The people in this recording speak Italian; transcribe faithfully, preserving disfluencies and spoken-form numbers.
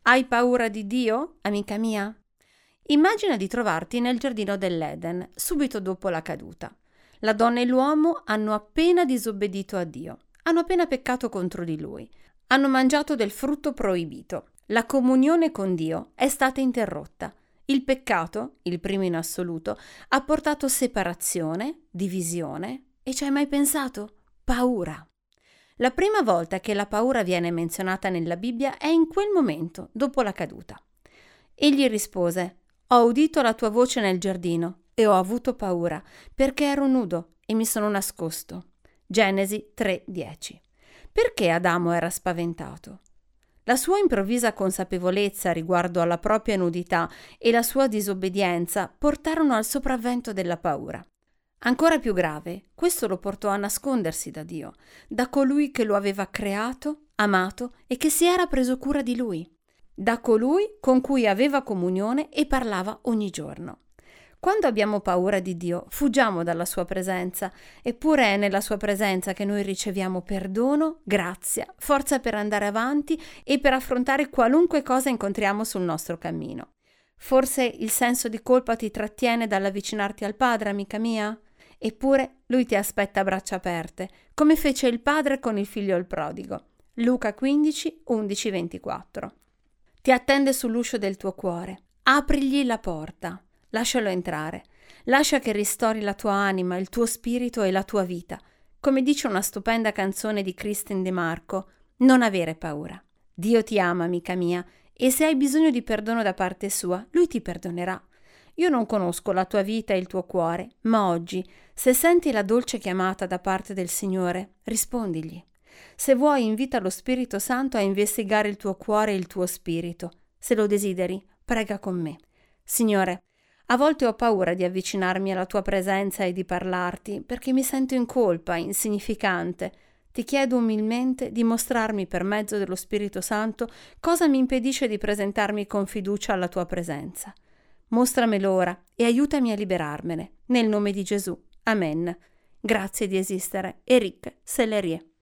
Hai paura di Dio, amica mia? Immagina di trovarti nel giardino dell'Eden, subito dopo la caduta. La donna e l'uomo hanno appena disobbedito a Dio, hanno appena peccato contro di Lui, hanno mangiato del frutto proibito. La comunione con Dio è stata interrotta. Il peccato, il primo in assoluto, ha portato separazione, divisione e ci hai mai pensato? Paura. La prima volta che la paura viene menzionata nella Bibbia è in quel momento, dopo la caduta. Egli rispose: Ho udito la tua voce nel giardino e ho avuto paura, perché ero nudo e mi sono nascosto. Genesi tre dieci. Perché Adamo era spaventato? La sua improvvisa consapevolezza riguardo alla propria nudità e la sua disobbedienza portarono al sopravvento della paura. Ancora più grave, questo lo portò a nascondersi da Dio, da colui che lo aveva creato, amato e che si era preso cura di lui, da colui con cui aveva comunione e parlava ogni giorno. Quando abbiamo paura di Dio, fuggiamo dalla sua presenza, eppure è nella sua presenza che noi riceviamo perdono, grazia, forza per andare avanti e per affrontare qualunque cosa incontriamo sul nostro cammino. Forse il senso di colpa ti trattiene dall'avvicinarti al Padre, amica mia? Eppure Lui ti aspetta a braccia aperte, come fece il padre con il figlio il prodigo. Luca quindici, undici ventiquattro. Ti attende sull'uscio del tuo cuore. Aprigli la porta. Lascialo entrare. Lascia che ristori la tua anima, il tuo spirito e la tua vita. Come dice una stupenda canzone di Christine De Marco, non avere paura. Dio ti ama, amica mia, e se hai bisogno di perdono da parte sua, Lui ti perdonerà. Io non conosco la tua vita e il tuo cuore, ma oggi, se senti la dolce chiamata da parte del Signore, rispondigli. Se vuoi, invita lo Spirito Santo a investigare il tuo cuore e il tuo spirito. Se lo desideri, prega con me. Signore, a volte ho paura di avvicinarmi alla tua presenza e di parlarti, perché mi sento in colpa, insignificante. Ti chiedo umilmente di mostrarmi per mezzo dello Spirito Santo cosa mi impedisce di presentarmi con fiducia alla tua presenza. Mostramelo ora e aiutami a liberarmene. Nel nome di Gesù. Amen. Grazie di esistere. Eric Sellerie.